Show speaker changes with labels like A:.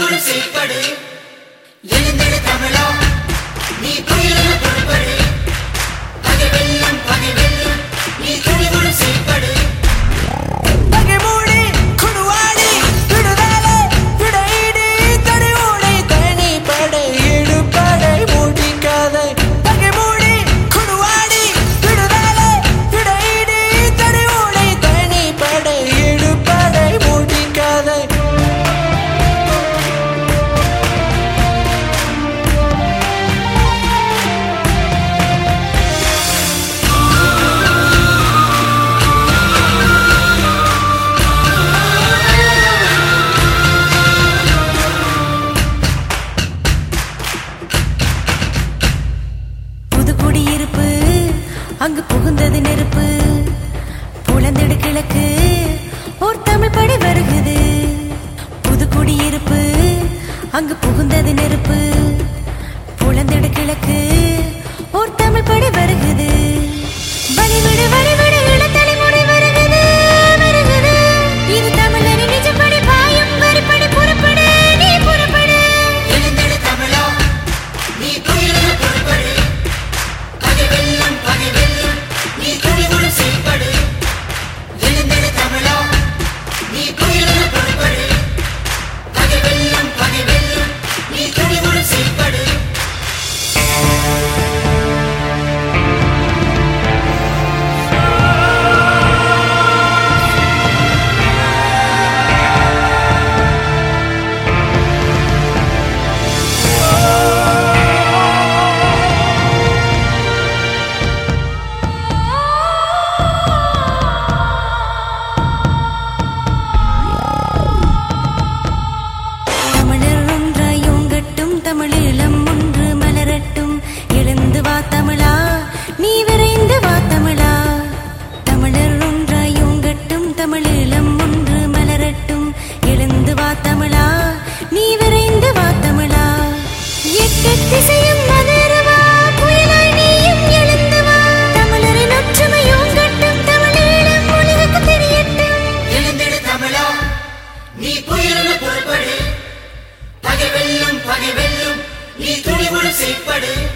A: துணிவுடன் செயல்படு. எழுந்திடு தமிழா, நீ புயலென புறப்படு. பகை வெல்லும், பகை வெல்லும், நீ துணிவுடன் செயல்படு.
B: அங்கு புகுந்தது நெருப்பு, புலந்தெடு கிழக்கு ஓர் தமிழ் படை வருகுது. புது குடியிருப்பு, அங்கு புகுந்தது நெருப்பு, புலந்தெடு கிழக்கு ஓர் தமிழ் படை வருகுது. வழிவிடு வழிவிடு இளத்தலைமுறை வருகுது, வருகுது. இது தமிழரின் நிஜப்படி பாயும் வரிப்படி புறப்படு, நீ புறப்படு.
A: எழுந்திடு தமிழா, நீ புயலென புறப்படு. பகை வெல்லும், பகை வெல்லும், நீ துணிவுடன் செயல்படு. எழுந்திடு தமிழா, நீ புயலென புறப்படு. பகை வெல்லும், பகை வெல்லும், நீ துணிவுடன் செயல்படு.
B: தமிழீழம் ஒன்று மலரட்டும், எழுந்து வா தமிழா, நீ விரைந்து வா தமிழா. தமிழர் ஒன்றாய் ஓங்கட்டும், தமிழீழம் ஒன்று மலரட்டும், எழுந்து வா தமிழா, நீ விரைந்து வா தமிழா. எட்டு திசையும் மலரவா, புயலாய் நீயும் எழுந்து வா. தமிழரின் ஒற்றுமை ஓங்கட்டும், தமிழீழம் உலகுக்கு தெரியட்டும்.
A: எழுந்திடு தமிழா, நீ புயலென புறப்படு. பகை வெல்லும், பகை வெல்லும், நீ துணிவுடன் செயல்படு.